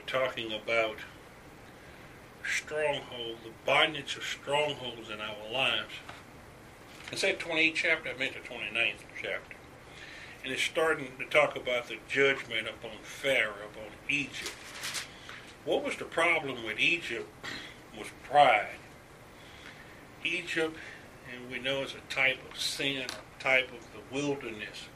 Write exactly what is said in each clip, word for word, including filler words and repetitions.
talking about stronghold, the bondage of strongholds in our lives. It's that twenty-eighth chapter, I meant the twenty-ninth chapter. And it's starting to talk about the judgment upon Pharaoh, upon Egypt. What was the problem with Egypt was pride. Egypt, and we know, is a type of sin, a type of the wilderness.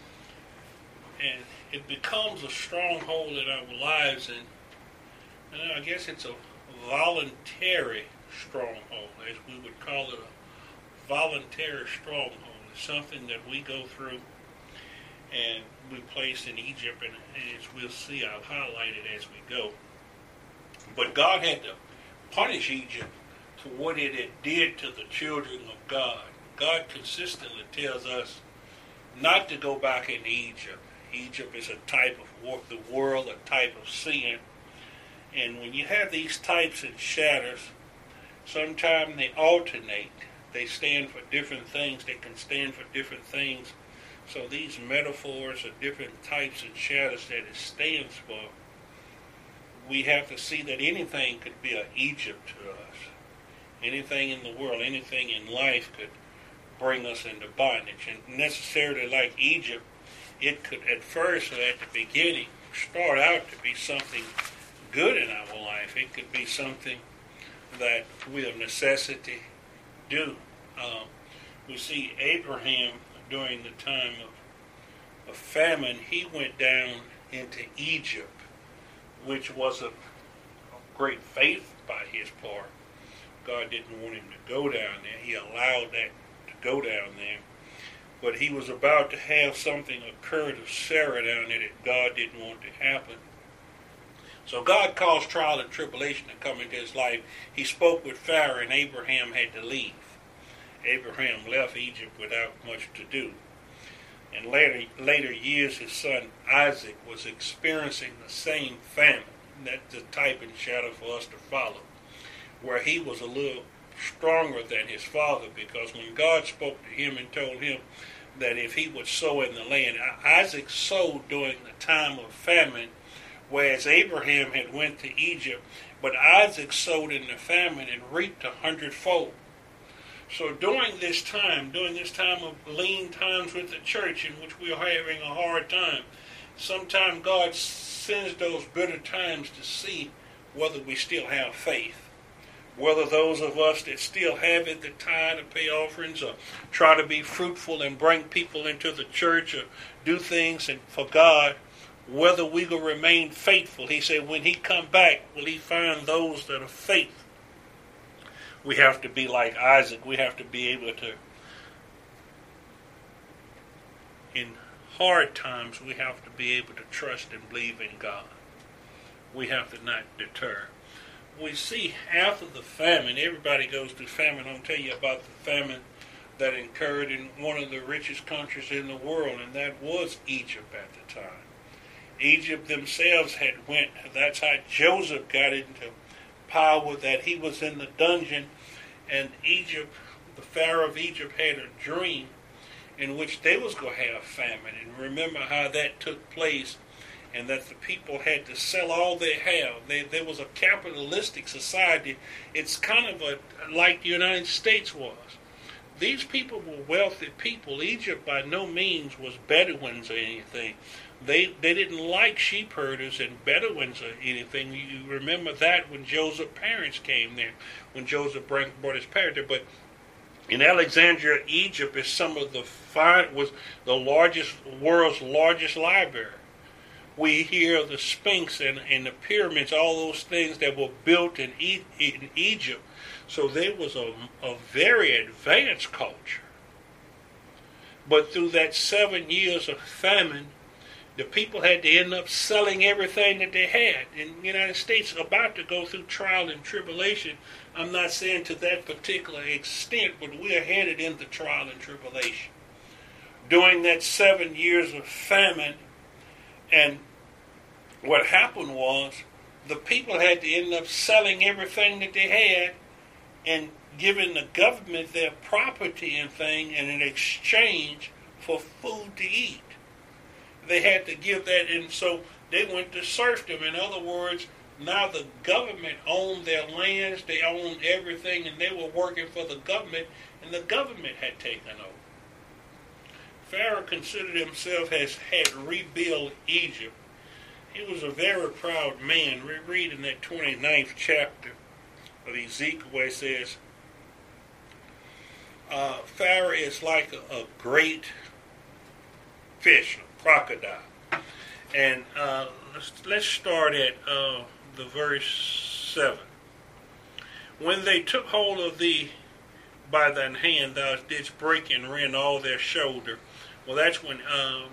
And it becomes a stronghold in our lives, and, and I guess it's a voluntary stronghold, as we would call it, a voluntary stronghold. It's something that we go through and we place in Egypt, and as we'll see, I'll highlight it as we go. But God had to punish Egypt to what it had did to the children of God. God consistently tells us not to go back into Egypt. Egypt is a type of the world, a type of sin. And when you have these types and shadows, sometimes they alternate. They stand for different things. They can stand for different things. So these metaphors are different types and shadows that it stands for. We have to see that anything could be an Egypt to us. Anything in the world, anything in life could bring us into bondage. And necessarily like Egypt, it could at first or at the beginning start out to be something good in our life. It could be something that we of necessity do. Um, we see Abraham during the time of, of famine, he went down into Egypt, which was a great faith by his part. God didn't want him to go down there. He allowed that to go down there. But he was about to have something occur to Sarah down there that God didn't want to happen. So God caused trial and tribulation to come into his life. He spoke with Pharaoh, and Abraham had to leave. Abraham left Egypt without much to do. In later, later years, his son Isaac was experiencing the same famine. That's the type and shadow for us to follow, where he was a little stronger than his father, because when God spoke to him and told him that if he would sow in the land, Isaac sowed during the time of famine, whereas Abraham had went to Egypt, but Isaac sowed in the famine and reaped a hundredfold. So during this time, during this time of lean times with the church, in which we are having a hard time, sometimes God sends those bitter times to see whether we still have faith. Whether those of us that still have it, that tithe and pay offerings, or try to be fruitful and bring people into the church, or do things and for God, whether we will remain faithful. He said, when he come back, will he find those that are faithful? We have to be like Isaac. We have to be able to, in hard times, we have to be able to trust and believe in God. We have to not deter. We see after the famine, everybody goes through famine. I'll tell you about the famine that occurred in one of the richest countries in the world, and that was Egypt at the time. Egypt themselves had went, that's how Joseph got into power, that he was in the dungeon, and Egypt, the Pharaoh of Egypt had a dream in which they was going to have famine. And remember how that took place, and that the people had to sell all they have. They, there was a capitalistic society. It's kind of a, like the United States was. These people were wealthy people. Egypt by no means was Bedouins or anything. They they didn't like sheep herders and Bedouins or anything. You remember that when Joseph's parents came there, when Joseph brought his parents there. But in Alexandria, Egypt is some of the fine, was the largest, world's largest library. We hear of the Sphinx and, and the pyramids, all those things that were built in, e- in Egypt. So there was a, a very advanced culture. But through that seven years of famine, the people had to end up selling everything that they had. In the United States, about to go through trial and tribulation. I'm not saying to that particular extent, but we are headed into trial and tribulation. During that seven years of famine, and what happened was the people had to end up selling everything that they had and giving the government their property and thing, and in exchange for food to eat. They had to give that, and so they went to serfdom. In other words, Now the government owned their lands, they owned everything, and they were working for the government, and the government had taken over. Pharaoh considered himself as had rebuilt Egypt. He was a very proud man. We read in that twenty-ninth chapter of Ezekiel where it says, uh, Pharaoh is like a, a great fish, a crocodile. And uh, let's, let's start at uh, the verse seven. When they took hold of thee by thine hand, thou didst break and rend all their shoulder. Well, that's when um,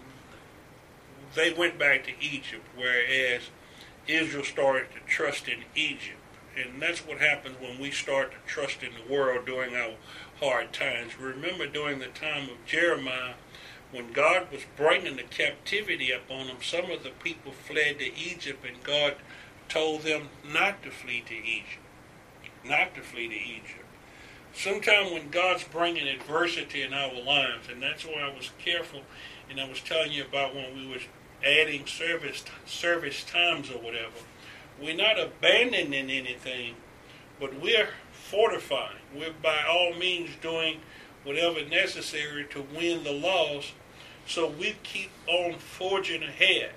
they went back to Egypt, whereas Israel started to trust in Egypt. And that's what happens when we start to trust in the world during our hard times. Remember during the time of Jeremiah, when God was bringing the captivity upon them, some of the people fled to Egypt, and God told them not to flee to Egypt. Not to flee to Egypt. Sometime when God's bringing adversity in our lives, and that's why I was careful, and I was telling you about when we were adding service service times or whatever, we're not abandoning anything, but we're fortifying. We're by all means doing whatever necessary to win the loss, so we keep on forging ahead.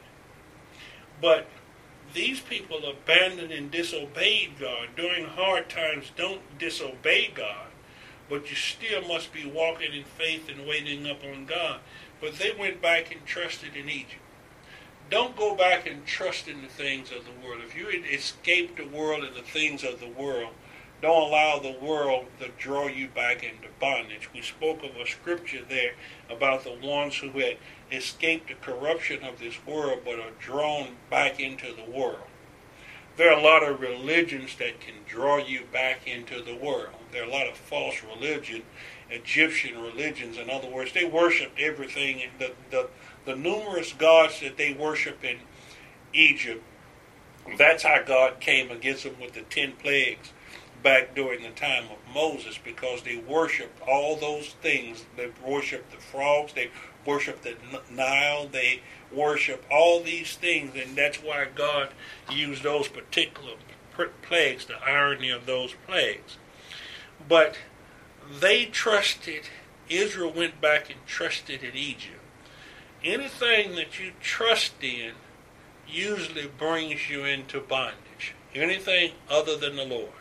But these people abandoned and disobeyed God. During hard times, don't disobey God, but you still must be walking in faith and waiting up on God. But they went back and trusted in Egypt. Don't go back and trust in the things of the world. If you escape the world and the things of the world, don't allow the world to draw you back into bondage. We spoke of a scripture there about the ones who had escaped the corruption of this world but are drawn back into the world. There are a lot of religions that can draw you back into the world. There are a lot of false religion, Egyptian religions. In other words, they worshiped everything. The, the, the numerous gods that they worship in Egypt, that's how God came against them with the ten plagues back during the time of Moses, because they worshiped all those things. They worshiped the frogs, they worshiped the Nile, they worshiped all these things, and that's why God used those particular plagues, the irony of those plagues. But they trusted, Israel went back and trusted in Egypt. Anything that you trust in usually brings you into bondage. Anything other than the Lord.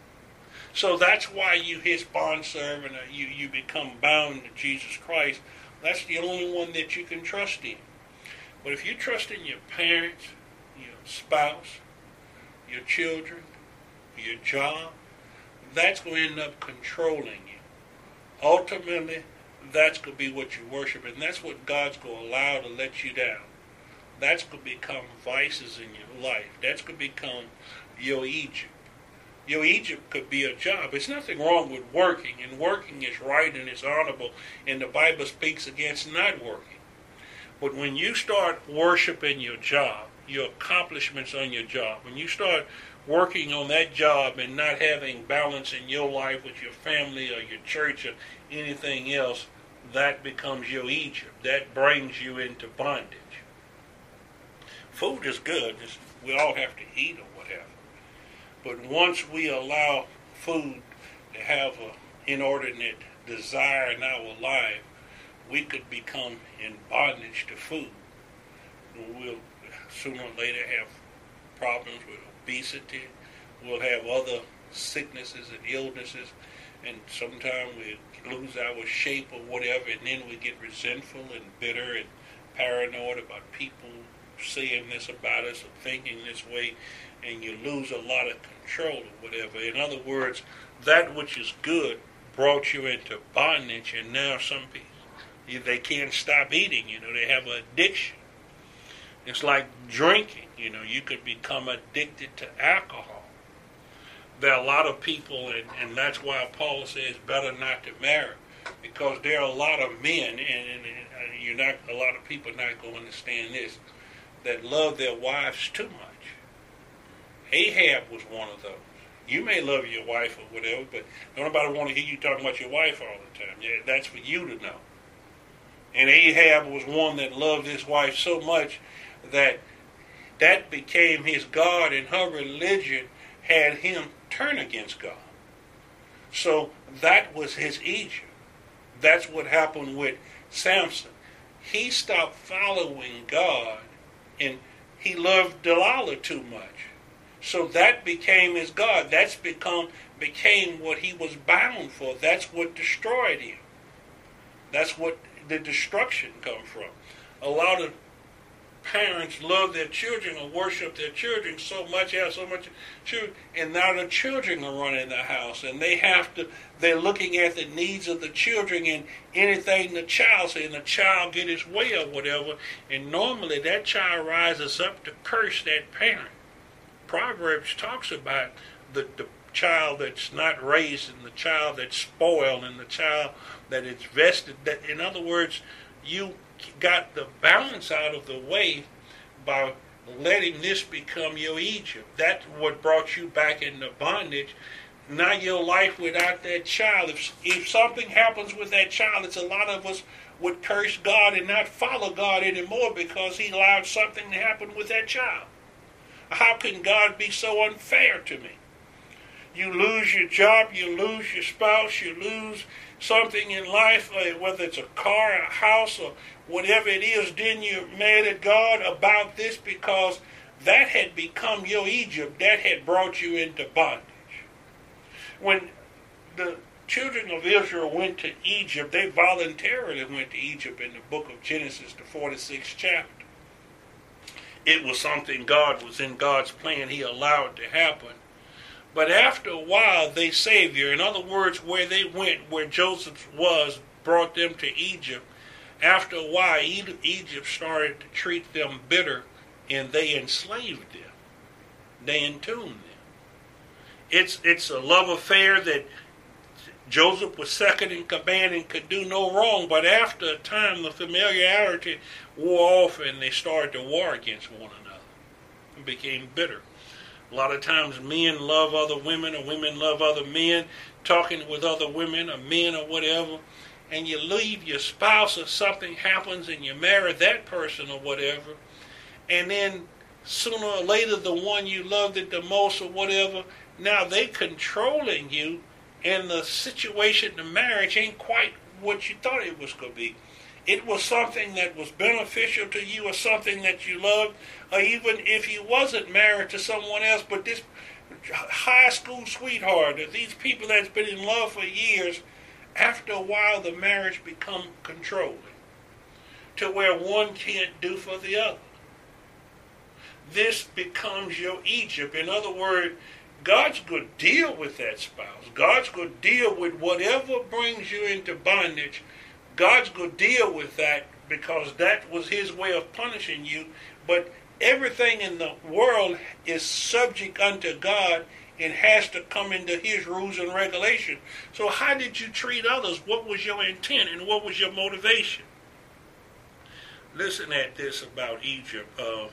So that's why you his bondservant, or you, you become bound to Jesus Christ. That's the only one that you can trust in. But if you trust in your parents, your spouse, your children, your job, that's going to end up controlling you. Ultimately, that's going to be what you worship, and that's what God's going to allow to let you down. That's going to become vices in your life. That's going to become your Egypt. Your Egypt could be a job. There's nothing wrong with working, and working is right and it's honorable, and the Bible speaks against not working. But when you start worshiping your job, your accomplishments on your job, when you start working on that job and not having balance in your life with your family or your church or anything else, that becomes your Egypt. That brings you into bondage. Food is good. It's, we all have to eat or whatever. But once we allow food to have an inordinate desire in our life, we could become in bondage to food. We'll sooner or later have problems with obesity. We'll have other sicknesses and illnesses, and sometimes we lose our shape or whatever, and then we get resentful and bitter and paranoid about people saying this about us or thinking this way, and you lose a lot of control or whatever. In other words, that which is good brought you into bondage, and now some people, they can't stop eating. You know, they have an addiction. It's like drinking. You know, you could become addicted to alcohol. There are a lot of people, and, and that's why Paul says better not to marry, because there are a lot of men, and, and, and you're not, a lot of people not going to understand this, that love their wives too much. Ahab was one of those. You may love your wife or whatever, but nobody want to hear you talking about your wife all the time. Yeah, that's for you to know. And Ahab was one that loved his wife so much that that became his God, and her religion had him turn against God. So that was his Egypt. That's what happened with Samson. He stopped following God, and he loved Delilah too much. So that became his God. That's become became what he was bound for. That's what destroyed him. That's what the destruction comes from. A lot of parents love their children and worship their children so much, have so much children, and now the children are running the house, and they have to, they're looking at the needs of the children, and anything the child says, and the child get his way or whatever, and normally that child rises up to curse that parent. Proverbs talks about the, the child that's not raised, and the child that's spoiled, and the child that is vested. That, in other words, you got the balance out of the way by letting this become your Egypt. That's what brought you back into bondage. Now your life without that child, if, if something happens with that child, it's a lot of us would curse God and not follow God anymore because he allowed something to happen with that child. How can God be so unfair to me? You lose your job, you lose your spouse, you lose something in life, whether it's a car, a house, or whatever it is, then you're mad at God about this because that had become your Egypt. That had brought you into bondage. When the children of Israel went to Egypt, they voluntarily went to Egypt in the book of Genesis, the forty-sixth chapter. It was something God was in God's plan. He allowed to happen. But after a while, they Savior, in other words, where they went, where Joseph was, brought them to Egypt. After a while, Egypt started to treat them bitter, and they enslaved them. They entombed them. It's it's a love affair that Joseph was second in command and could do no wrong, but after a time, the familiarity wore off, and they started to war against one another and became bitter. A lot of times men love other women, or women love other men, talking with other women or men or whatever, and you leave your spouse or something happens and you marry that person or whatever, and then sooner or later the one you loved it the most or whatever, now they controlling you, and the situation, the marriage ain't quite what you thought it was going to be. It was something that was beneficial to you, or something that you loved, or even if you wasn't married to someone else, but this high school sweetheart, or these people that's been in love for years, after a while the marriage become controlling to where one can't do for the other. This becomes your Egypt. In other words, God's going to deal with that spouse. God's going to deal with whatever brings you into bondage. God's going to deal with that because that was his way of punishing you. But everything in the world is subject unto God and has to come into his rules and regulations. So how did you treat others? What was your intent and what was your motivation? Listen at this about Egypt uh,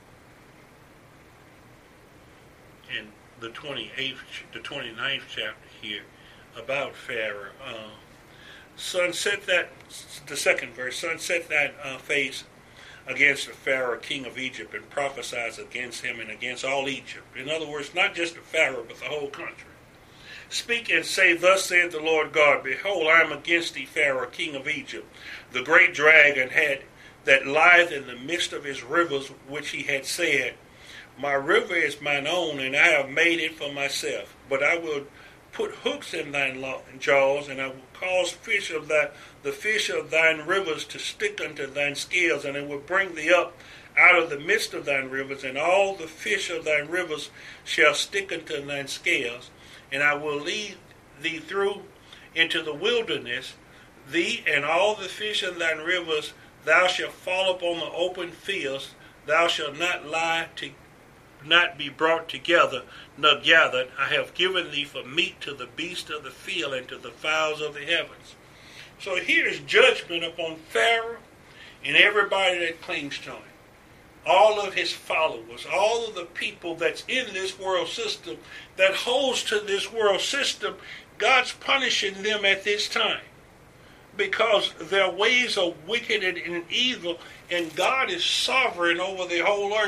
in the twenty-eighth, the twenty-ninth chapter here about Pharaoh. Uh, Son, set that, the second verse, son, set that uh, face against the Pharaoh, king of Egypt, and prophesies against him and against all Egypt. In other words, not just the Pharaoh, but the whole country. Speak and say, thus saith the Lord God, behold, I am against thee, Pharaoh, king of Egypt, the great dragon had that lieth in the midst of his rivers, which he had said, my river is mine own, and I have made it for myself, but I will put hooks in thine jaws, and I will cause fish of thy, the fish of thine rivers to stick unto thine scales, and I will bring thee up out of the midst of thine rivers, and all the fish of thine rivers shall stick unto thine scales, and I will lead thee through into the wilderness, thee and all the fish of thine rivers, thou shalt fall upon the open fields, thou shalt not lie to not be brought together, nor gathered. I have given thee for meat to the beasts of the field and to the fowls of the heavens. So here's judgment upon Pharaoh and everybody that clings to him. All of his followers, all of the people that's in this world system, that holds to this world system, God's punishing them at this time. Because their ways are wicked and evil, and God is sovereign over the whole earth.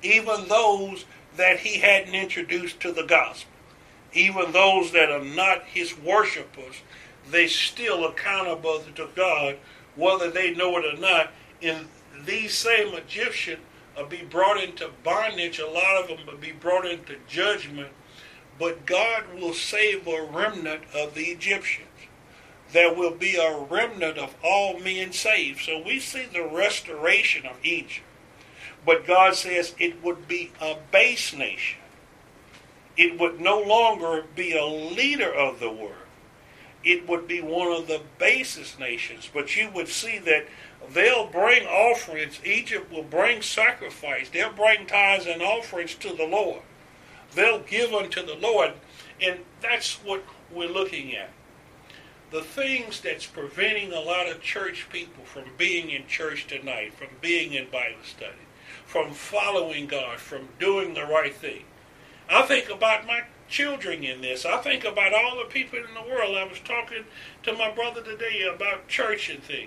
even those that he hadn't introduced to the gospel. Even those that are not his worshipers, they still accountable to God, whether they know it or not. And these same Egyptians will be brought into bondage. A lot of them will be brought into judgment. But God will save a remnant of the Egyptians. There will be a remnant of all men saved. So we see the restoration of Egypt. But God says it would be a base nation. It would no longer be a leader of the world. It would be one of the basest nations. But you would see that they'll bring offerings. Egypt will bring sacrifice. They'll bring tithes and offerings to the Lord. They'll give unto the Lord. And that's what we're looking at. The things that's preventing a lot of church people from being in church tonight, from being in Bible study, from following God, from doing the right thing. I think about my children in this. I think about all the people in the world. I was talking to my brother today about church and things.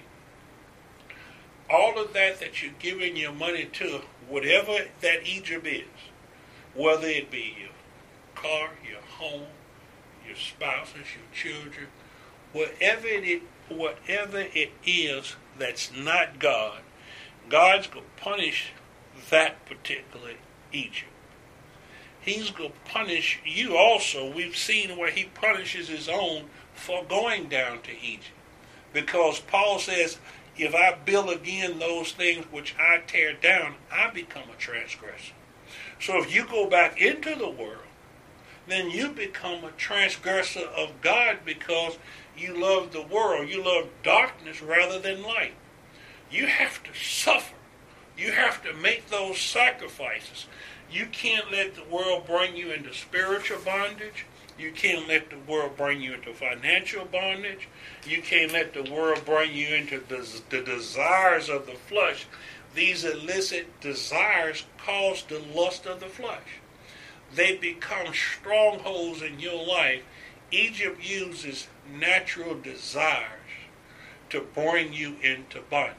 All of that that you're giving your money to, whatever that Egypt is, whether it be your car, your home, your spouses, your children, whatever it, whatever it is that's not God, God's going to punish that particular Egypt. He's going to punish you also. We've seen where he punishes his own for going down to Egypt. Because Paul says, if I build again those things which I tear down, I become a transgressor. So if you go back into the world, then you become a transgressor of God because you love the world. You love darkness rather than light. You have to suffer. You have to make those sacrifices. You can't let the world bring you into spiritual bondage. You can't let the world bring you into financial bondage. You can't let the world bring you into the, the desires of the flesh. These illicit desires cause the lust of the flesh. They become strongholds in your life. Egypt uses natural desires to bring you into bondage.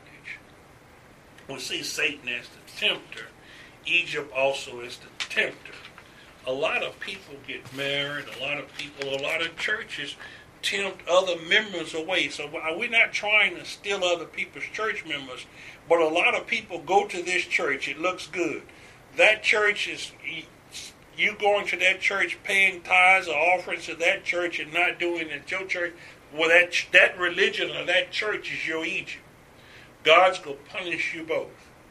We see Satan as the tempter. Egypt also is the tempter. A lot of people get married. A lot of people, a lot of churches tempt other members away. So we're not trying to steal other people's church members, but a lot of people go to this church. It looks good. That church is, you going to that church paying tithes or offerings to that church and not doing it at your church, well, that, that religion or that church is your Egypt. God's going to punish you both.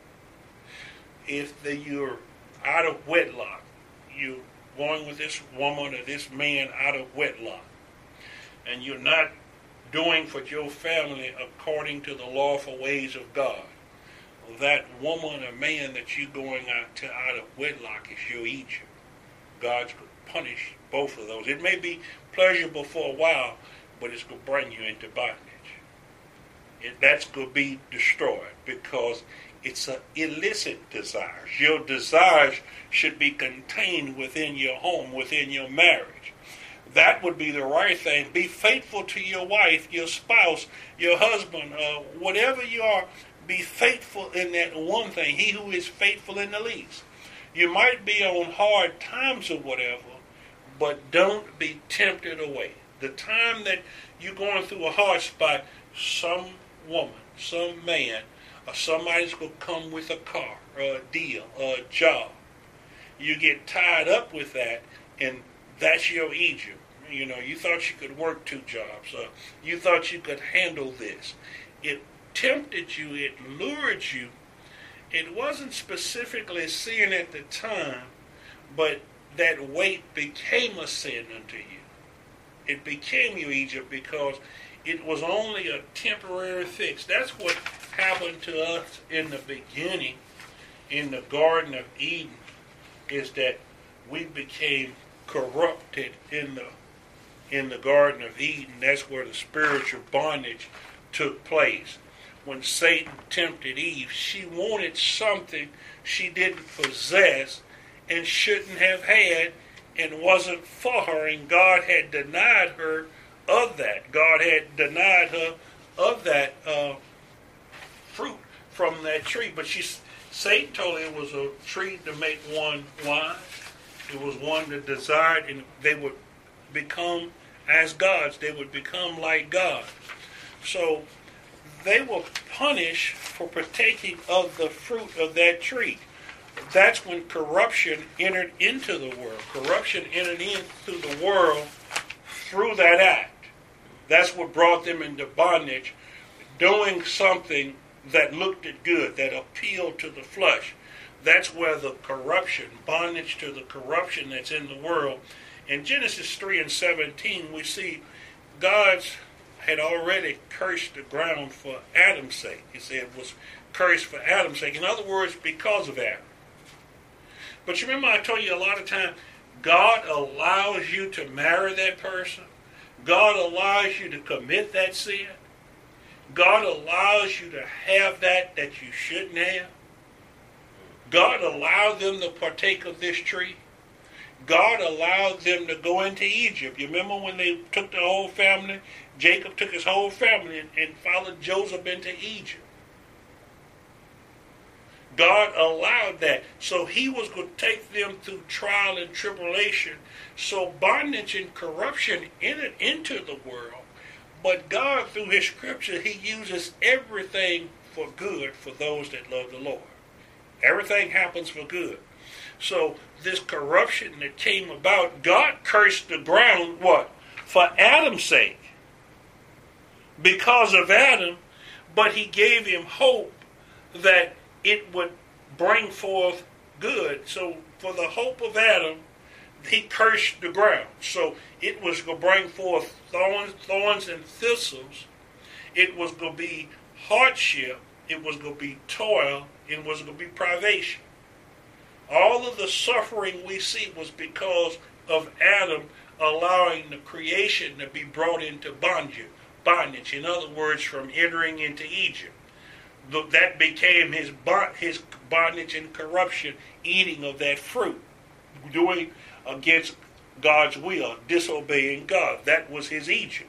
If the, you're out of wedlock, you're going with this woman or this man out of wedlock, and you're not doing for your family according to the lawful ways of God, that woman or man that you're going out to out of wedlock is your Egypt. God's going to punish both of those. It may be pleasurable for a while, but it's going to bring you into bondage. It, that's going to be destroyed because it's an illicit desire. Your desires should be contained within your home, within your marriage. That would be the right thing. Be faithful to your wife, your spouse, your husband, uh, whatever you are. Be faithful in that one thing. He who is faithful in the least. You might be on hard times or whatever, but don't be tempted away. The time that you're going through a hard spot, some woman, some man, or somebody's going to come with a car, or a deal, or a job. You get tied up with that, and that's your Egypt. You know, you thought you could work two jobs, or you thought you could handle this. It tempted you, it lured you. It wasn't specifically sin at the time, but that weight became a sin unto you. It became your Egypt because it was only a temporary fix. That's what happened to us in the beginning, in the Garden of Eden, is that we became corrupted in the in the Garden of Eden. That's where the spiritual bondage took place. When Satan tempted Eve, she wanted something she didn't possess and shouldn't have had and wasn't for her, and God had denied her of that. God had denied her of that uh, fruit from that tree. But she Satan told it was a tree to make one wise. It was one that desired, and they would become as gods. They would become like God. So they were punished for partaking of the fruit of that tree. That's when corruption entered into the world. Corruption entered into the world through that act. That's what brought them into bondage, doing something that looked good, that appealed to the flesh. That's where the corruption, bondage to the corruption that's in the world. In Genesis three and seventeen, we see God's had already cursed the ground for Adam's sake. He said it was cursed for Adam's sake. In other words, because of Adam. But you remember I told you a lot of times, God allows you to marry that person. God allows you to commit that sin. God allows you to have that that you shouldn't have. God allowed them to partake of this tree. God allowed them to go into Egypt. You remember when they took the whole family? Jacob took his whole family and, and followed Joseph into Egypt. God allowed that. So he was going to take them through trial and tribulation. So bondage and corruption entered into the world. But God, through his scripture, he uses everything for good for those that love the Lord. Everything happens for good. So this corruption that came about, God cursed the ground, what? For Adam's sake. Because of Adam, but he gave him hope that it would bring forth good. So for the hope of Adam, he cursed the ground. So it was going to bring forth thorns, thorns and thistles. It was going to be hardship. It was going to be toil. It was going to be privation. All of the suffering we see was because of Adam allowing the creation to be brought into bondage. Bondage. In other words, from entering into Egypt. That became his his bondage and corruption, eating of that fruit, doing against God's will, disobeying God. That was his Egypt.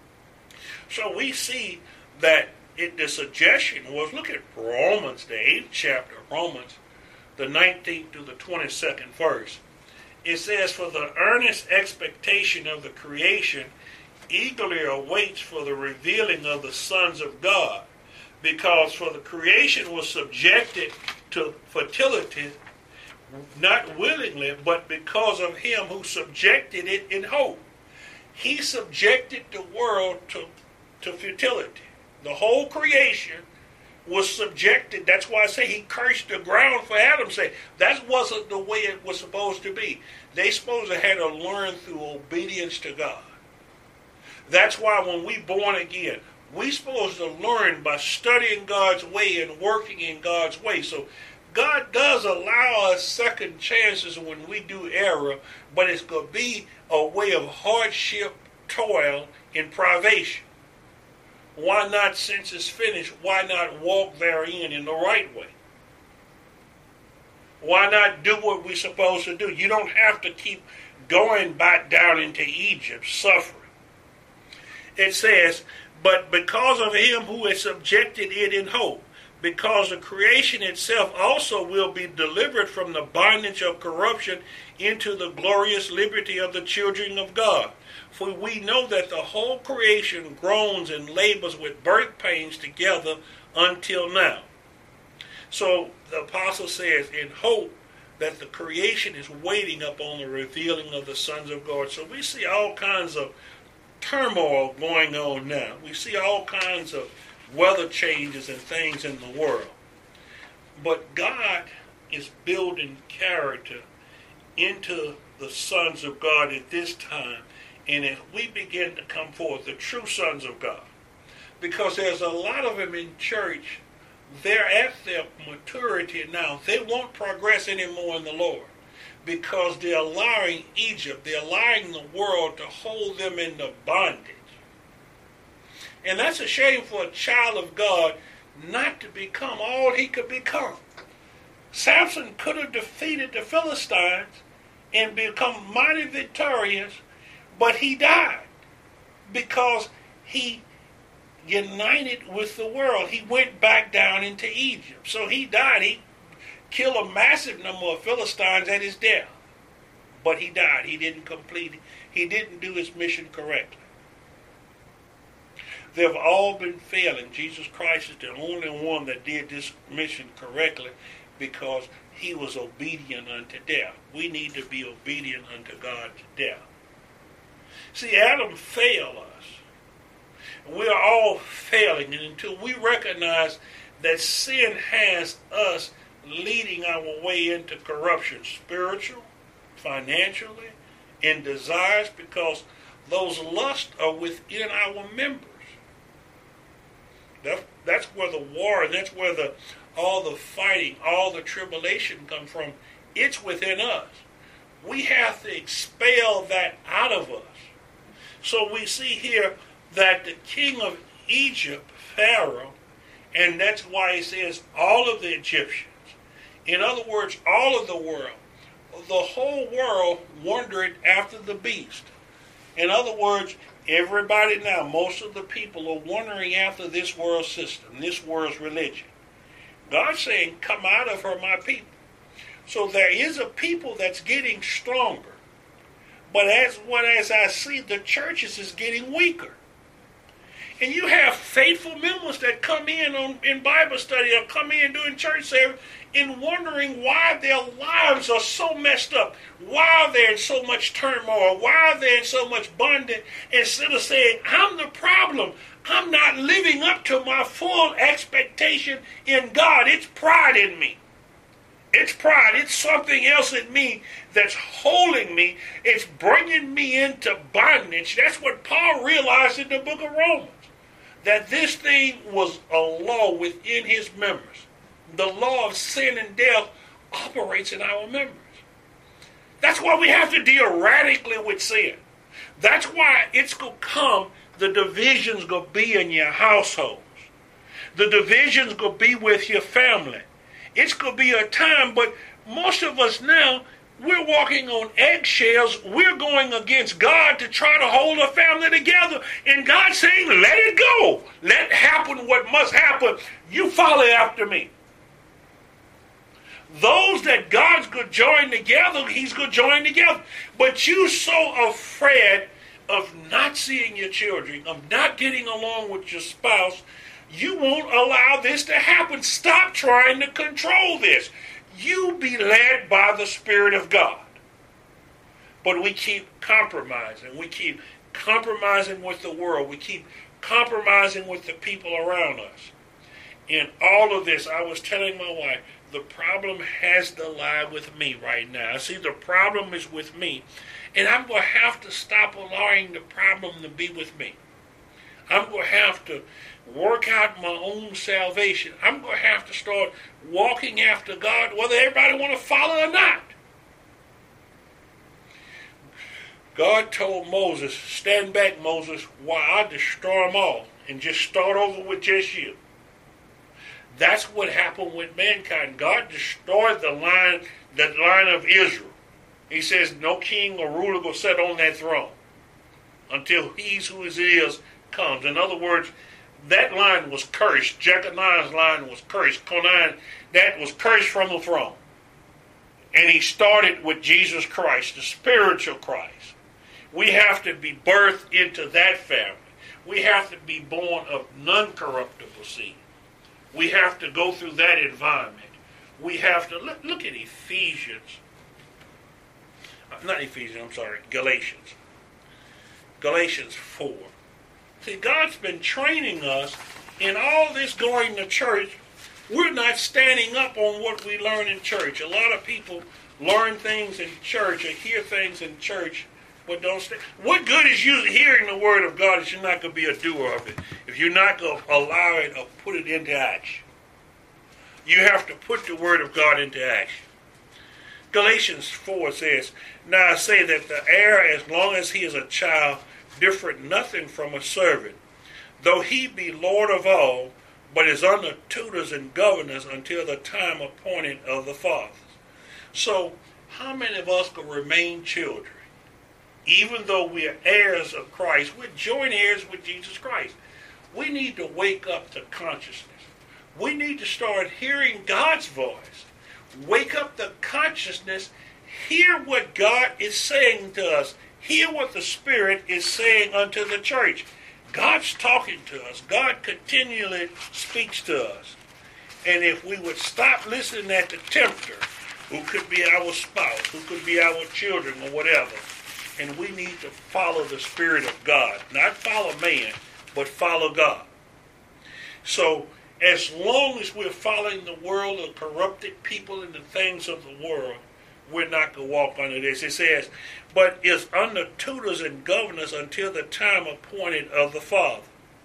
So we see that it, the suggestion was, look at Romans, the eighth chapter of Romans, the nineteenth to the twenty-second verse. It says, for the earnest expectation of the creation eagerly awaits for the revealing of the sons of God. Because for the creation was subjected to fertility, not willingly, but because of him who subjected it in hope. He subjected the world to, to fertility. The whole creation was subjected. That's why I say he cursed the ground for Adam's sake. That wasn't the way it was supposed to be. They supposed to had to learn through obedience to God. That's why when we born again, we're supposed to learn by studying God's way and working in God's way. So God does allow us second chances when we do error, but it's going to be a way of hardship, toil, and privation. Why not, since it's finished, why not walk therein in the right way? Why not do what we're supposed to do? You don't have to keep going back down into Egypt, suffering. It says, but because of him who has subjected it in hope, because the creation itself also will be delivered from the bondage of corruption into the glorious liberty of the children of God. For we know that the whole creation groans and labors with birth pains together until now. So the apostle says, in hope that the creation is waiting upon the revealing of the sons of God. So we see all kinds of turmoil going on now. We see all kinds of weather changes and things in the world. But God is building character into the sons of God at this time. And if we begin to come forth, the true sons of God, because there's a lot of them in church, they're at their maturity now. They won't progress anymore in the Lord because they're allowing Egypt, they're allowing the world to hold them in the bondage. And that's a shame for a child of God not to become all he could become. Samson could have defeated the Philistines and become mighty victorious, but he died because he united with the world. He went back down into Egypt. So he died. He kill a massive number of Philistines at his death. But he died. He didn't complete it. He didn't do his mission correctly. They've all been failing. Jesus Christ is the only one that did this mission correctly because he was obedient unto death. We need to be obedient unto God to death. See, Adam failed us. We are all failing, and until we recognize that sin has us leading our way into corruption, spiritual, financially, in desires, because those lusts are within our members. That, that's where the war, and that's where the all the fighting, all the tribulation comes from. It's within us. We have to expel that out of us. So we see here that the king of Egypt, Pharaoh, and that's why he says all of the Egyptians, in other words, all of the world, the whole world wondered after the beast. In other words, everybody now, most of the people are wondering after this world system, this world's religion. God's saying, come out of her, my people. So there is a people that's getting stronger. But as what as I see, the churches is getting weaker. And you have faithful members that come in on in Bible study or come in doing church service and wondering why their lives are so messed up, why they're in so much turmoil, why they're in so much bondage, instead of saying, I'm the problem. I'm not living up to my full expectation in God. It's pride in me. It's pride. It's something else in me that's holding me. It's bringing me into bondage. That's what Paul realized in the book of Romans. That this thing was a law within his members. The law of sin and death operates in our members. That's why we have to deal radically with sin. That's why it's going to come, the division's going to be in your households. The division's going to be with your family. It's going to be a time, but most of us now, we're walking on eggshells. We're going against God to try to hold a family together. And God's saying, let it go. Let happen what must happen. You follow after me. Those that God's going to join together, he's going to join together. But you so afraid of not seeing your children, of not getting along with your spouse, you won't allow this to happen. Stop trying to control this. You be led by the Spirit of God. But we keep compromising. We keep compromising with the world. We keep compromising with the people around us. In all of this, I was telling my wife, the problem has to lie with me right now. See, the problem is with me. And I'm going to have to stop allowing the problem to be with me. I'm going to have to work out my own salvation. I'm going to have to start walking after God, whether everybody want to follow or not. God told Moses, stand back, Moses, while I destroy them all and just start over with just you. That's what happened with mankind. God destroyed the line, the line of Israel. He says no king or ruler will sit on that throne until he who is is comes. In other words, that line was cursed. Jeconiah's line was cursed. Conan, that was cursed from the throne. And he started with Jesus Christ, the spiritual Christ. We have to be birthed into that family. We have to be born of non-corruptible seed. We have to go through that environment. We have to, look, look at Ephesians. Not Ephesians, I'm sorry, Galatians. Galatians four. See, God's been training us in all this going to church. We're not standing up on what we learn in church. A lot of people learn things in church or hear things in church, but don't stand. What good is you hearing the word of God if you're not going to be a doer of it? If you're not going to allow it or put it into action. You have to put the word of God into action. Galatians four says, now I say that the heir, as long as he is a child, differeth nothing from a servant, though he be Lord of all, but is under tutors and governors until the time appointed of the fathers. So, how many of us can remain children? Even though we are heirs of Christ, we're joint heirs with Jesus Christ. We need to wake up to consciousness. We need to start hearing God's voice. wake up the consciousness, hear what God is saying to us, hear what the Spirit is saying unto the church. God's talking to us. God continually speaks to us. And if we would stop listening at the tempter, who could be our spouse, who could be our children or whatever, and we need to follow the Spirit of God. Not follow man, but follow God. So, as long as we're following the world of corrupted people and the things of the world, we're not going to walk under this. It says, but is under tutors and governors until the time appointed of the Father.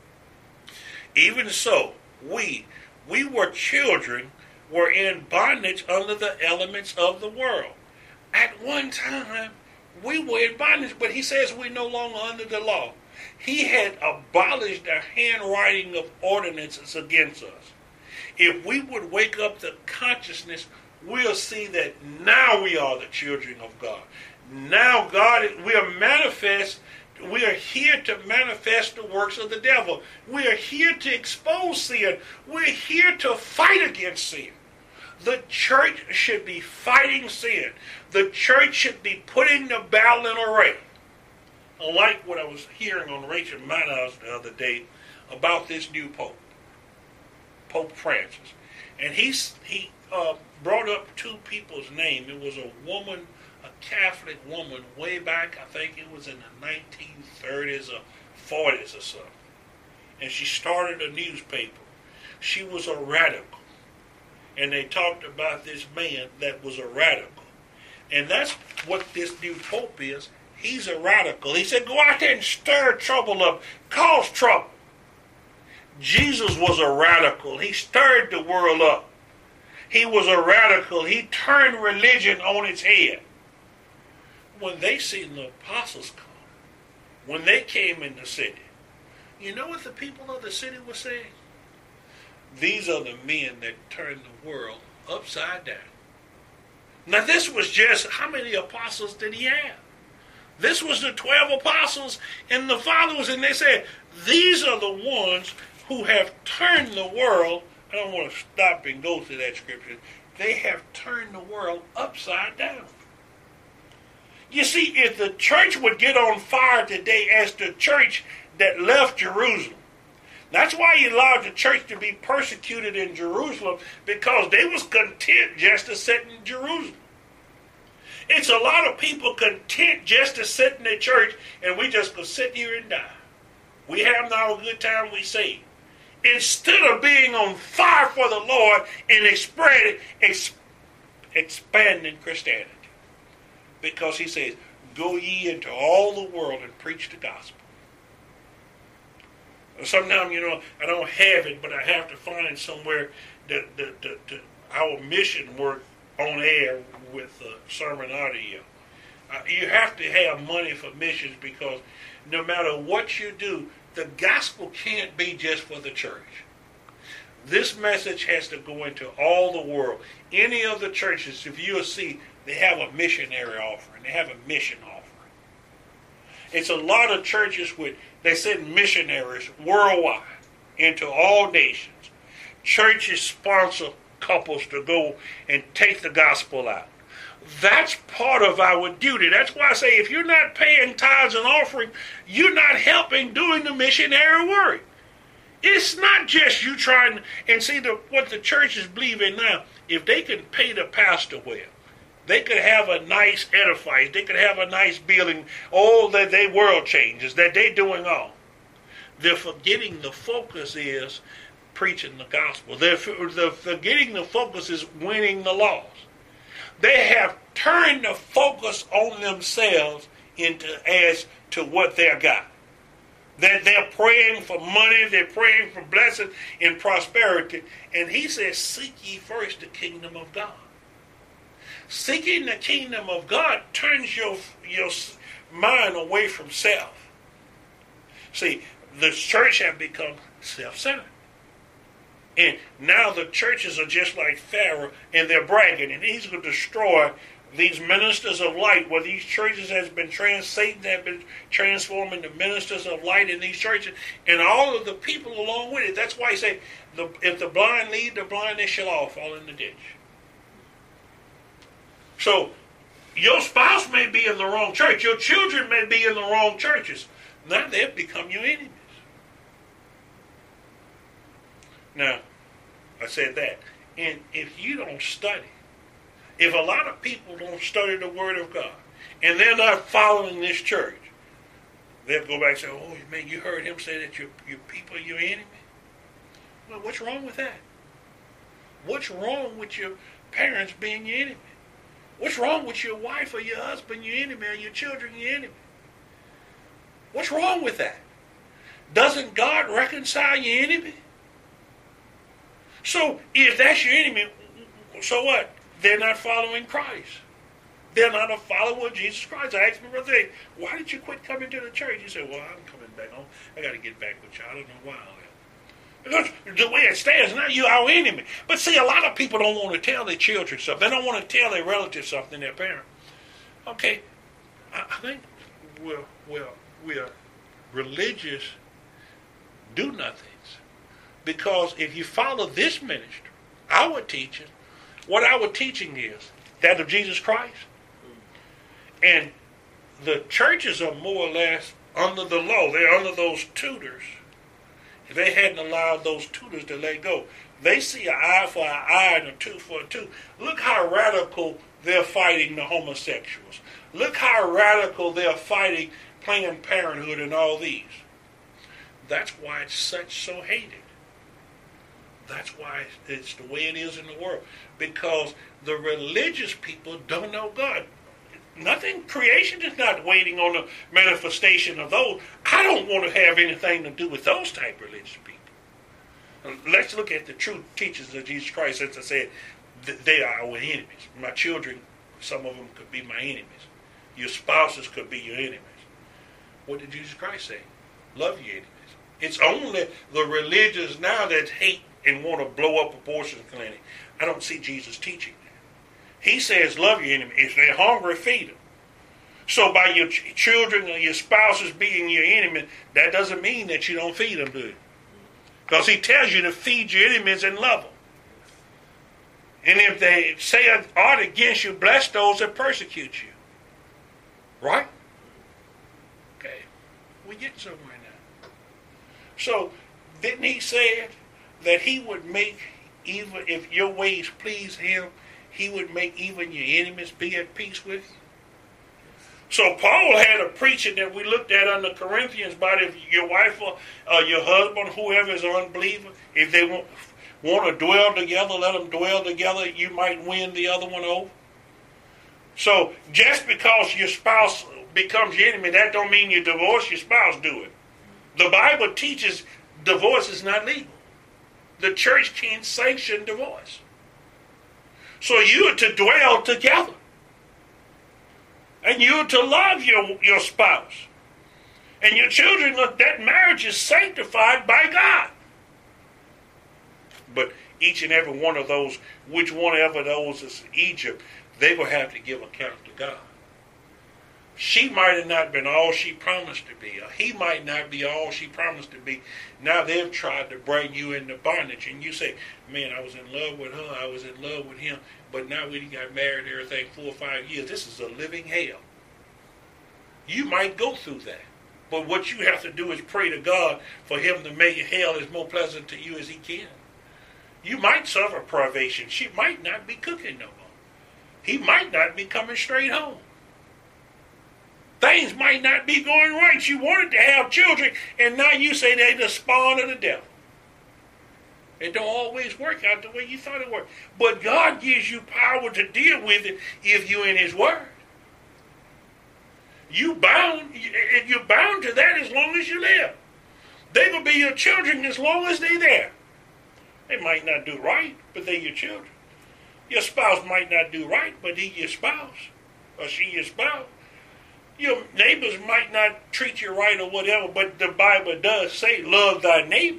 Even so, we, we were children, were in bondage under the elements of the world. At one time, we were in bondage, but he says we're no longer under the law. He had abolished the handwriting of ordinances against us. If we would wake up the consciousness, we'll see that now we are the children of God. Now God, we are manifest, we are here to manifest the works of the devil. We are here to expose sin. We're here to fight against sin. The church should be fighting sin. The church should be putting the battle in array. I like what I was hearing on Rachel Maddow the other day about this new pope, Pope Francis. And he's, he uh, brought up two people's name. It was a woman, a Catholic woman, way back, I think it was in the nineteen thirties or forties or something. And she started a newspaper. She was a radical. And they talked about this man that was a radical. And that's what this new pope is. He's a radical. He said, go out there and stir trouble up, cause trouble. Jesus was a radical. He stirred the world up. He was a radical. He turned religion on its head. When they seen the apostles come, when they came in the city, you know what the people of the city were saying? These are the men that turned the world upside down. Now this was just, how many apostles did he have? This was the twelve apostles and the followers, and they said, these are the ones who have turned the world. I don't want to stop and go to that scripture. They have turned the world upside down. You see, if the church would get on fire today as the church that left Jerusalem, that's why he allowed the church to be persecuted in Jerusalem, because they was content just to sit in Jerusalem. It's a lot of people content just to sit in the church, and we just go sit here and die. We have now a good time, we say. Instead of being on fire for the Lord and spreading, expanding Christianity. Because he says, go ye into all the world and preach the gospel. Sometimes, you know, I don't have it, but I have to find somewhere that the, the, the, our mission work on air with uh, sermon audio. Uh, you have to have money for missions, because no matter what you do, the gospel can't be just for the church. This message has to go into all the world. Any of the churches, if you'll see, they have a missionary offering. They have a mission offering. It's a lot of churches with, they send missionaries worldwide into all nations. Churches sponsor couples to go and take the gospel out. That's part of our duty. That's why I say, if you're not paying tithes and offering, you're not helping doing the missionary work. It's not just you trying, and see the, what the churches believe in now. If they can pay the pastor well, they could have a nice edifice, they could have a nice building, all that they world changes, that they doing all. They're forgetting the focus is preaching the gospel. They're, they're forgetting the focus is winning the lost. They have turned the focus on themselves into as to what they got. That they're praying for money, they're praying for blessing and prosperity. And he says, seek ye first the kingdom of God. Seeking the kingdom of God turns your, your mind away from self. See, the church have become self-centered. And now the churches are just like Pharaoh, and they're bragging, and he's going to destroy these ministers of light. Where these churches has been trans, Satan has been transforming the ministers of light in these churches, and all of the people along with it. That's why he said, the, if the blind lead the blind, they shall all fall in the ditch. So your spouse may be in the wrong church. Your children may be in the wrong churches. Now they've become your enemies. Now, I said that. And if you don't study, if a lot of people don't study the Word of God, and they're not following this church, they'll go back and say, oh, man, you heard him say that your, your people are your enemy? Well, what's wrong with that? What's wrong with your parents being your enemy? What's wrong with your wife or your husband your enemy or your children your enemy? What's wrong with that? Doesn't God reconcile your enemy? So if that's your enemy, so what? They're not following Christ. They're not a follower of Jesus Christ. I asked my brother, why did you quit coming to the church? He said, well, I'm coming back home. I got to get back with you. I don't know why. Because the way it stands now, you're our enemy. But see, a lot of people don't want to tell their children something. They don't want to tell their relatives something, their parent. Okay, I, I think we're, we're, we're religious do-nothings. Because if you follow this ministry, our teaching, what our teaching is, that of Jesus Christ, and the churches are more or less under the law. They're under those tutors. If they hadn't allowed those tutors to let go, they see an eye for an eye and a tooth for a tooth. Look how radical they're fighting the homosexuals. Look how radical they're fighting Planned Parenthood and all these. That's why it's such so hated. That's why it's the way it is in the world. Because the religious people don't know God. Nothing, creation is not waiting on the manifestation of those. I don't want to have anything to do with those type of religious people. Let's look at the true teachings of Jesus Christ. As I said, they are our enemies. My children, some of them could be my enemies. Your spouses could be your enemies. What did Jesus Christ say? Love your enemies. It's only the religious now that hate and want to blow up abortion clinic. I don't see Jesus teaching that. He says, love your enemy. If they're hungry, feed them. So by your ch- children or your spouses being your enemy, that doesn't mean that you don't feed them, do you? Because he tells you to feed your enemies and love them. And if they say aught against you, bless those that persecute you. Right? Okay. We get somewhere now. So, didn't he say that he would make, even if your ways please him, he would make even your enemies be at peace with you? So Paul had a preaching that we looked at on the Corinthians about if your wife or uh, your husband, whoever is an unbeliever, if they want, want to dwell together, let them dwell together, you might win the other one over. So just because your spouse becomes your enemy, that don't mean you divorce your spouse, do it. The Bible teaches divorce is not legal. The church can't sanction divorce. So you are to dwell together. And you are to love your, your spouse. And your children, that marriage is sanctified by God. But each and every one of those, which one ever those is Egypt, they will have to give account to God. She might have not been all she promised to be, or he might not be all she promised to be. Now they've tried to bring you into bondage, and you say, man, I was in love with her, I was in love with him, but now we got married and everything four or five years. This is a living hell. You might go through that, but what you have to do is pray to God for him to make hell as more pleasant to you as he can. You might suffer privation. She might not be cooking no more. He might not be coming straight home. Things might not be going right. You wanted to have children, and now you say they're the spawn of the devil. It don't always work out the way you thought it worked. But God gives you power to deal with it if you're in his word. You bound, you're bound to that as long as you live. They will be your children as long as they're there. They might not do right, but they're your children. Your spouse might not do right, but he's your spouse, or she your spouse. Your neighbors might not treat you right or whatever, but the Bible does say, love thy neighbor.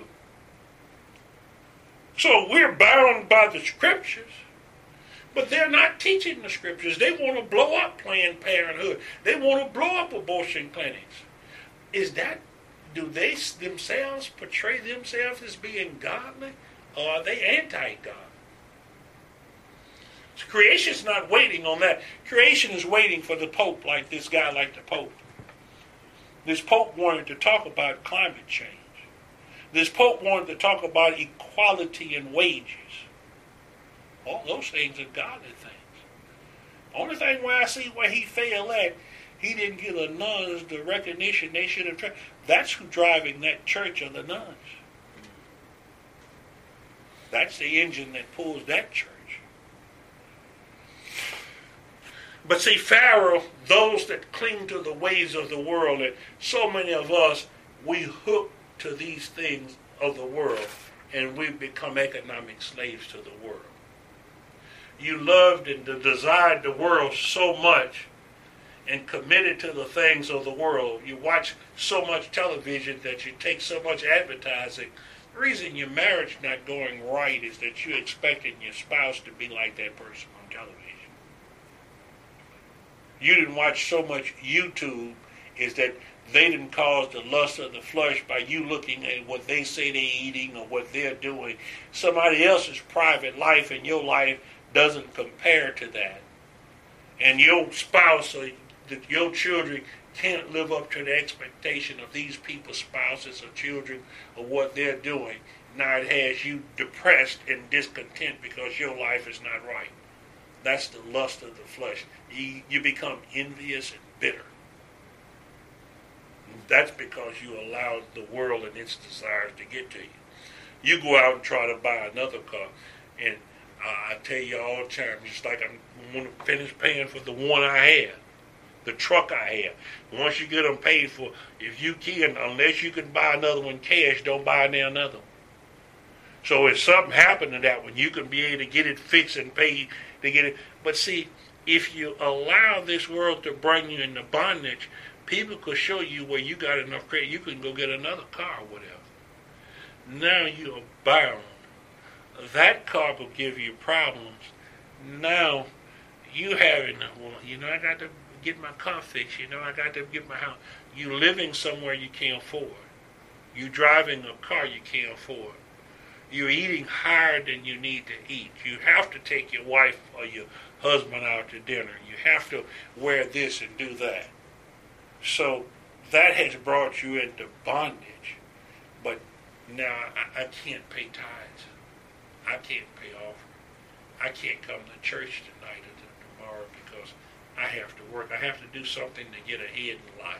So we're bound by the scriptures, but they're not teaching the scriptures. They want to blow up Planned Parenthood. They want to blow up abortion clinics. Is that, do they themselves portray themselves as being godly, or are they anti-God? Creation's not waiting on that. Creation is waiting for the Pope, like this guy like the Pope. This Pope wanted to talk about climate change. This Pope wanted to talk about equality in wages. All those things are godly things. Only thing where I see where he failed at, he didn't give the nuns the recognition they should have tried. That's who's driving that church of the nuns. That's the engine that pulls that church. But see, Pharaoh, those that cling to the ways of the world, and so many of us, we hook to these things of the world, and we become economic slaves to the world. You loved and desired the world so much and committed to the things of the world. You watch so much television that you take so much advertising. The reason your marriage not going right is that you're expecting your spouse to be like that person on television. You didn't watch so much YouTube is that they didn't cause the lust of the flesh by you looking at what they say they're eating or what they're doing. Somebody else's private life and your life doesn't compare to that. And your spouse or your children can't live up to the expectation of these people's spouses or children or what they're doing. Now it has you depressed and discontent because your life is not right. That's the lust of the flesh. You, you become envious and bitter. That's because you allowed the world and its desires to get to you. You go out and try to buy another car, and uh, I tell you all the time, just like I'm going to finish paying for the one I had, the truck I have. Once you get them paid for, if you can, unless you can buy another one cash, don't buy another one. So if something happened to that one, you can be able to get it fixed and paid to get it. But see, if you allow this world to bring you into bondage, people could show you where you got enough credit, you can go get another car or whatever. Now you are bound. That car will give you problems. Now you having, well, you know, I got to get my car fixed. You know, I got to get my house. You living somewhere you can't afford. You driving a car you can't afford. You're eating higher than you need to eat. You have to take your wife or your husband out to dinner. You have to wear this and do that. So that has brought you into bondage. But now I, I can't pay tithes. I can't pay offering. I can't come to church tonight or tomorrow because I have to work. I have to do something to get ahead in life.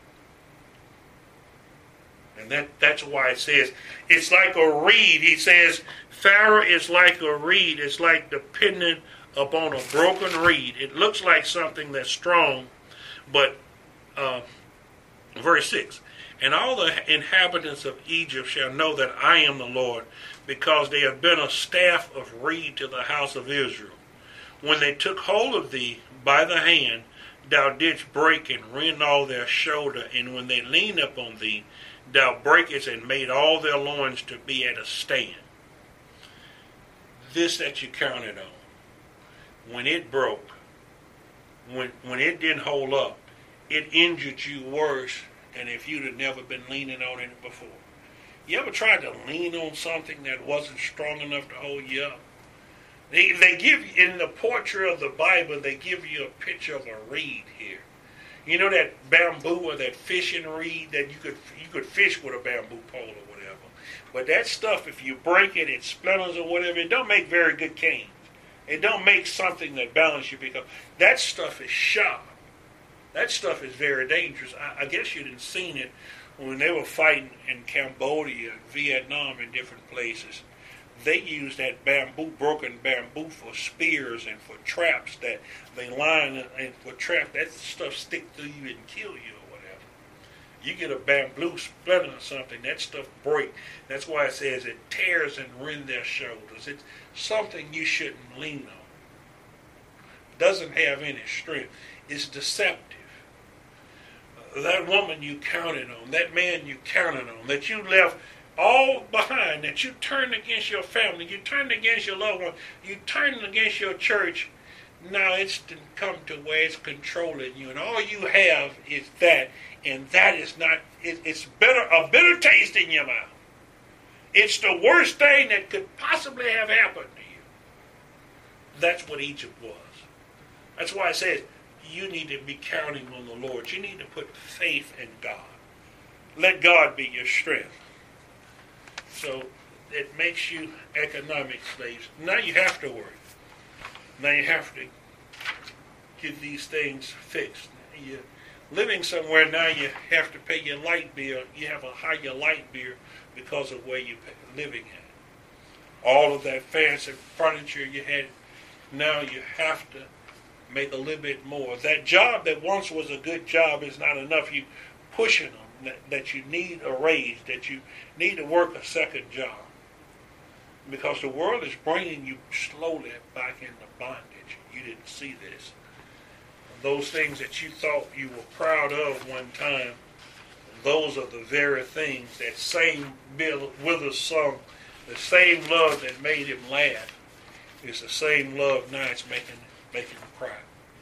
And that, that's why it says, it's like a reed. He says, Pharaoh is like a reed. It's like dependent upon a broken reed. It looks like something that's strong, but, uh, verse six, and all the inhabitants of Egypt shall know that I am the Lord, because they have been a staff of reed to the house of Israel. When they took hold of thee by the hand, thou didst break and rend all their shoulder, and when they leaned upon thee, thou breakest and made all their loins to be at a stand. This that you counted on, when it broke, when when it didn't hold up, it injured you worse than if you'd have never been leaning on it before. You ever tried to lean on something that wasn't strong enough to hold you up? They, they give you, in the portrait of the Bible, they give you a picture of a reed here. You know that bamboo or that fishing reed that you could you could fish with a bamboo pole or whatever. But that stuff, if you break it, it splinters or whatever, it don't make very good canes. It don't make something that balance you, because that stuff is sharp. That stuff is very dangerous. I, I guess you didn't seen it when they were fighting in Cambodia, Vietnam, and different places. They used that bamboo, broken bamboo, for spears and for traps that they line and for traps. That stuff stick through you and kill you or whatever. You get a bamboo splinter or something, that stuff break. That's why it says it tears and rends their shoulders. It's something you shouldn't lean on. It doesn't have any strength. It's deceptive. That woman you counted on, that man you counted on, that you left all behind, that you turned against your family, you turned against your loved one, you turned against your church. Now it's come to where it's controlling you, and all you have is that, and that is not, it, it's bitter, a bitter taste in your mouth. It's the worst thing that could possibly have happened to That's what Egypt was. That's why I said you need to be counting on the Lord. You need to put faith in God. Let God be your strength. So it makes you economic slaves. Now you have to work. Now you have to get these things fixed. You're living somewhere now, you have to pay your light bill. You have a higher light bill because of where you're living at. All of that fancy furniture you had, now you have to make a little bit more. That job that once was a good job is not enough. You pushing them that, that you need a raise, that you need to work a second job. Because the world is bringing you slowly back into bondage. You didn't see this. Those things that you thought you were proud of one time, those are the very things, that same Bill Withers song, the same love that made him laugh is the same love now it's making, making him cry.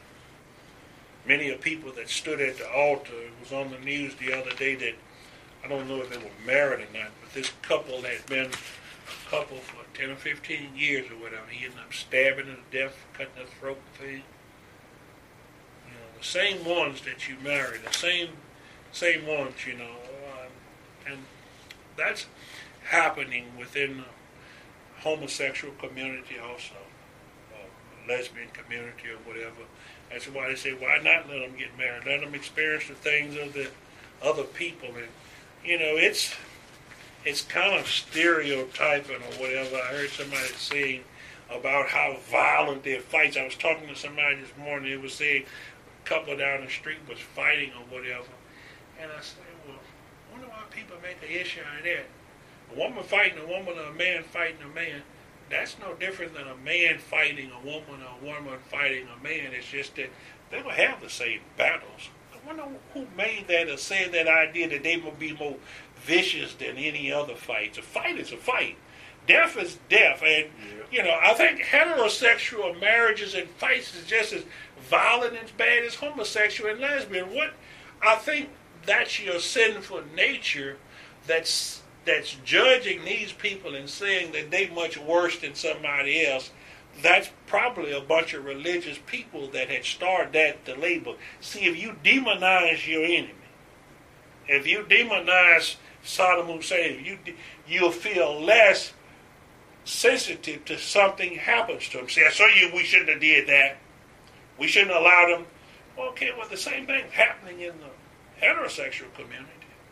Many of people that stood at the altar, it was on the news the other day that, I don't know if they were married or not, but this couple had been a couple for ten or fifteen years or whatever. He ended up stabbing her to death, cutting her throat thing. You know, the same ones that you married, the same same ones, you know. Uh, and that's happening within the homosexual community also, uh, lesbian community or whatever. That's why they say, why not let them get married? Let them experience the things of the other people. And, you know, it's it's kind of stereotyping or whatever. I heard somebody saying about how violent their fights. I was talking to somebody this morning. They was saying a couple down the street was fighting or whatever. And I said, well, I wonder why people make an issue out of that. A woman fighting a woman or a man fighting a man, that's no different than a man fighting a woman or a woman fighting a man. It's just that they will have the same battles. I wonder who made that or said that idea that they will be more vicious than any other fights. A fight is a fight. Death is death. And, yeah. you know, I think heterosexual marriages and fights is just as violent and bad as homosexual and lesbian. What I think that's your sinful nature that's that's judging these people and saying that they're much worse than somebody else. That's probably a bunch of religious people that had started that to label. See, if you demonize your enemy, if you demonize Saddam Hussein, you, you'll feel less sensitive to something happens to him. See, I saw you, we shouldn't have did that. We shouldn't have allowed him. Well, okay, well, the same thing's happening in the heterosexual community.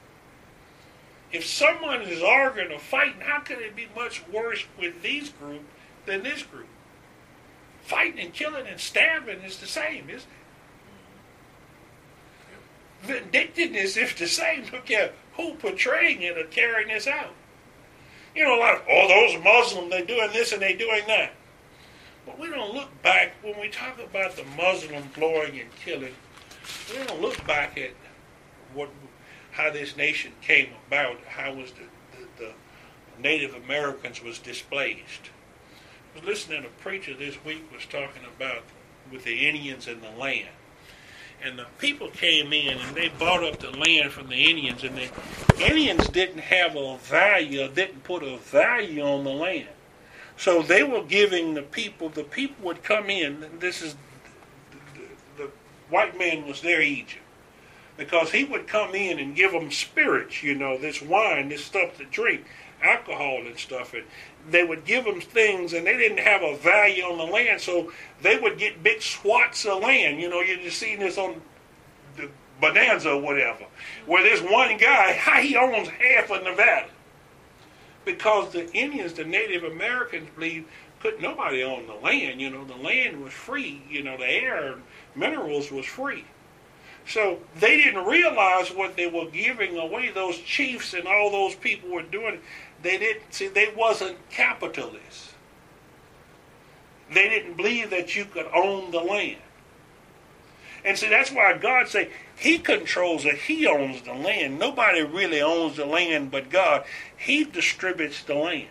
If someone is arguing or fighting, how could it be much worse with these group than this group? Fighting and killing and stabbing is the same, isn't it? Vindictiveness is the same. Look at who portraying it or carrying this out. You know, like, oh, those Muslims, they're doing this and they're doing that. But we don't look back, when we talk about the Muslim blowing and killing, we don't look back at what, how this nation came about, how was the, the, the Native Americans was displaced. I was listening to a preacher this week was talking about with the Indians and the land. And the people came in and they bought up the land from the Indians, and the Indians didn't have a value, didn't put a value on the land. So they were giving the people, the people would come in, and this is, the, the white man was their Egypt. Because he would come in and give them spirits, you know, this wine, this stuff to drink, alcohol and stuff. And they would give them things, and they didn't have a value on the land, so they would get big swaths of land. You know, you just seen this on the Bonanza or whatever, where this one guy, he owns half of Nevada. Because the Indians, the Native Americans, believe could nobody own the land. You know, the land was free. You know, the air and minerals was free. So they didn't realize what they were giving away. Those chiefs and all those people were doing. They didn't see. They wasn't capitalists. They didn't believe that you could own the land. And see, that's why God said He controls it. He owns the land. Nobody really owns the land but God. He distributes the land.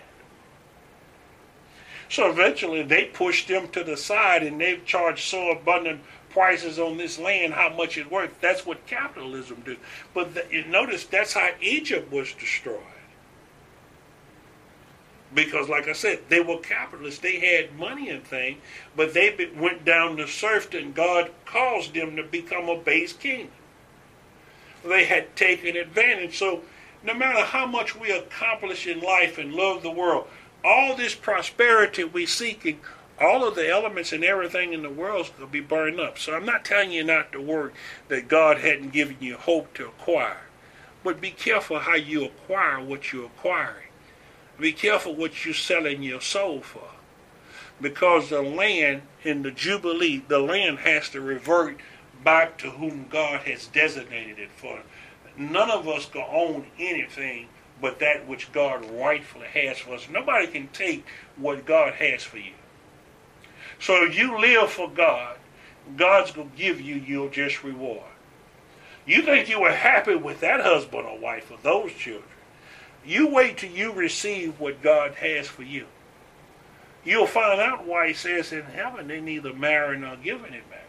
So eventually they pushed them to the side, and they've charged so abundant prices on this land, how much it's worth. That's what capitalism do. But the, you notice that's how Egypt was destroyed. Because, like I said, they were capitalists. They had money and things, but they be, went down to serfdom. God caused them to become a base kingdom. They had taken advantage. So no matter how much we accomplish in life and love the world, all this prosperity we seeking, all of the elements and everything in the world is going to be burned up. So I'm not telling you not to worry that God hadn't given you hope to acquire. But be careful how you acquire what you're acquiring. Be careful what you're selling your soul for. Because the land in the Jubilee, the land has to revert back to whom God has designated it for. None of us can own anything but that which God rightfully has for us. Nobody can take what God has for you. So if you live for God, God's going to give you your just reward. You think you were happy with that husband or wife or those children. You wait till you receive what God has for you. You'll find out why he says in heaven they neither marry nor give any marriage.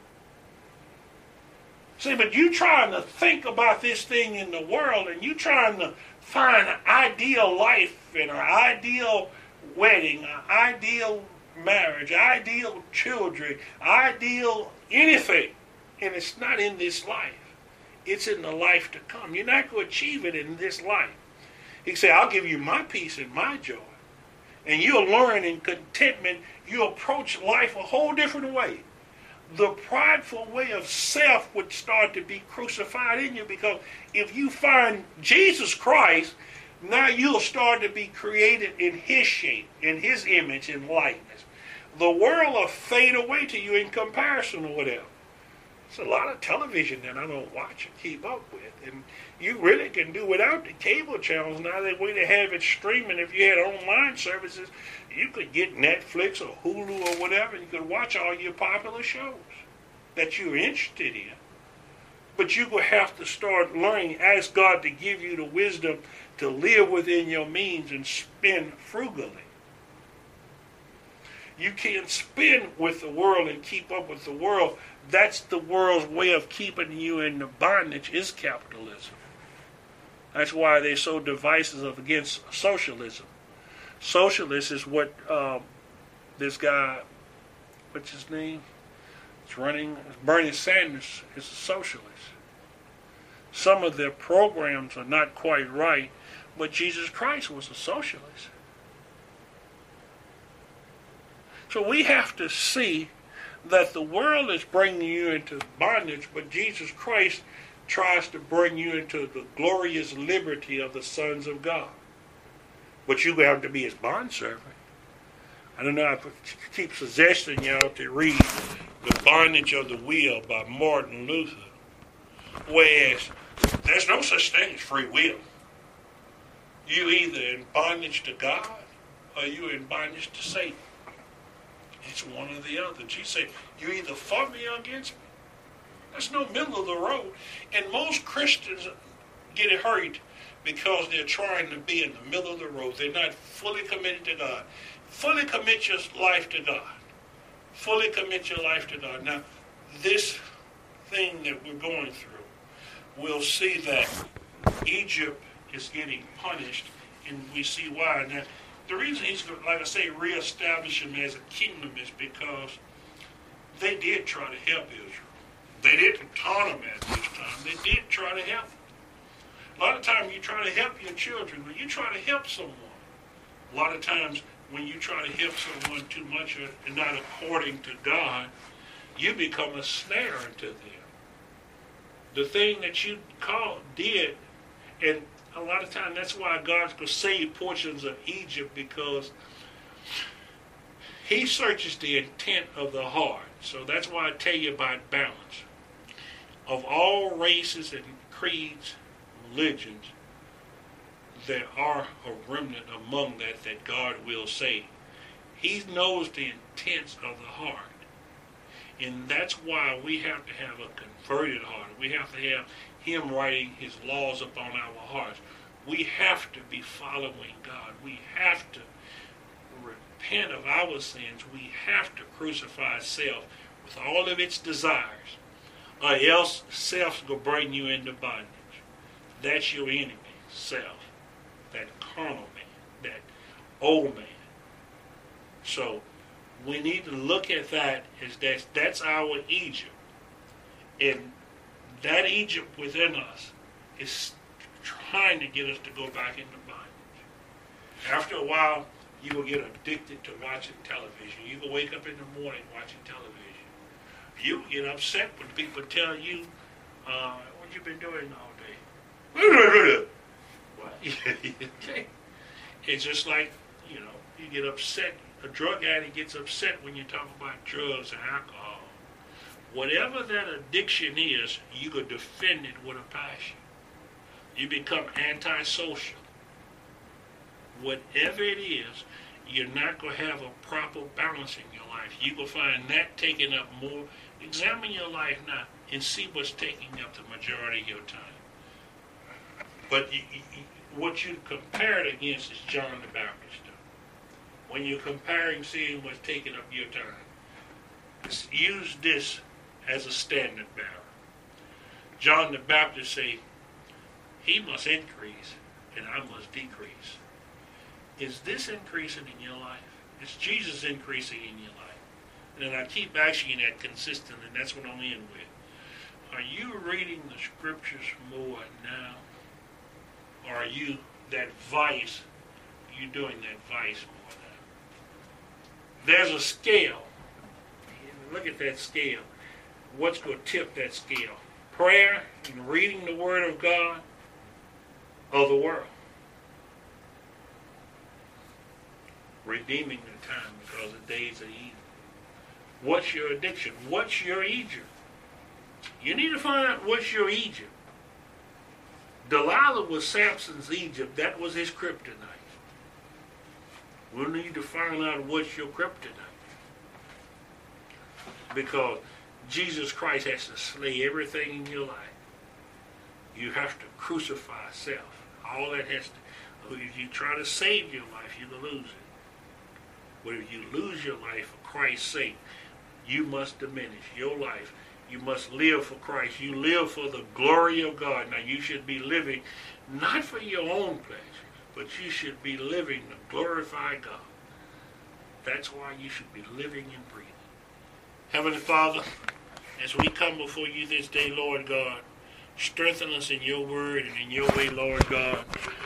See, but you trying to think about this thing in the world, and you trying to find an ideal life and an ideal wedding, an ideal marriage, ideal children, ideal anything. And it's not in this life. It's in the life to come. You're not going to achieve it in this life. He said, I'll give you my peace and my joy. And you'll learn in contentment, you'll approach life a whole different way. The prideful way of self would start to be crucified in you, because if you find Jesus Christ, now you'll start to be created in his shape, in his image and likeness. The world will fade away to you in comparison or whatever. It's a lot of television that I don't watch and keep up with. And you really can do without the cable channels now. That way they have it streaming. If you had online services, you could get Netflix or Hulu or whatever, and you could watch all your popular shows that you're interested in. But you will have to start learning, ask God to give you the wisdom to live within your means and spend frugally. You can't spend with the world and keep up with the world. That's the world's way of keeping you in the bondage, is capitalism. That's why they're so divisive against socialism. Socialist is what um, this guy, what's his name? It's running, Bernie Sanders is a socialist. Some of their programs are not quite right, but Jesus Christ was a socialist. So we have to see that the world is bringing you into bondage, but Jesus Christ tries to bring you into the glorious liberty of the sons of God. But you have to be his bondservant. I don't know, I keep suggesting y'all to read The Bondage of the Will by Martin Luther. Whereas there's no such thing as free will. You're either in bondage to God or you're in bondage to Satan. It's one or the other. Jesus said, you either for me or against me. There's no middle of the road. And most Christians get hurt because they're trying to be in the middle of the road. They're not fully committed to God. Fully commit your life to God. Fully commit your life to God. Now, this thing that we're going through, we'll see that Egypt is getting punished, and we see why. Now, the reason he's, like I say, reestablish him as a kingdom is because they did try to help Israel. They didn't taunt them at this time. They did try to help them. A lot of times you try to help your children, or you try to help someone. A lot of times when you try to help someone too much and not according to God, you become a snare unto them. The thing that you called did, and a lot of times that's why God's going to save portions of Egypt, because he searches the intent of the heart. So that's why I tell you about balance. Of all races and creeds, religions, there are a remnant among that that God will save. He knows the intents of the heart. And that's why we have to have a converted heart. We have to have him writing his laws upon our hearts. We have to be following God. We have to repent of our sins. We have to crucify self with all of its desires, or else self's going to bring you into bondage. That's your enemy, self. That carnal man, that old man. So we need to look at that as that's, that's our Egypt. And that Egypt within us is trying to get us to go back into bondage. After a while, you will get addicted to watching television. You will wake up in the morning watching television. You will get upset when people tell you, uh, what you been doing all day? Well, it's just like, you know, you get upset. A drug addict gets upset when you talk about drugs and alcohol. Whatever that addiction is, you could defend it with a passion. You become antisocial. Whatever it is, you're not going to have a proper balance in your life. You will find that taking up more. Examine your life now and see what's taking up the majority of your time. But you, you, what you compare it against is John the Baptist. When you're comparing, seeing what's taking up your time, use this as a standard bearer. John the Baptist say, he must increase and I must decrease. Is this increasing in your life? Is Jesus increasing in your life? And I keep asking you that consistently, and that's what I'm in with. Are you reading the scriptures more now? Or are you that vice, you doing that vice more now? There's a scale. Look at that scale. What's going to tip that scale? Prayer and reading the Word of God or the world? Redeeming the time because the days are evil. What's your addiction? What's your Egypt? You need to find out what's your Egypt. Delilah was Samson's Egypt. That was his kryptonite. We need to find out what's your kryptonite. Because Jesus Christ has to slay everything in your life. You have to crucify self. All that has to. If you try to save your life, you'll lose it. But if you lose your life for Christ's sake, you must diminish your life. You must live for Christ. You live for the glory of God. Now you should be living not for your own pleasure, but you should be living to glorify God. That's why you should be living and breathing. Heavenly Father, as we come before you this day, Lord God, strengthen us in your word and in your way, Lord God.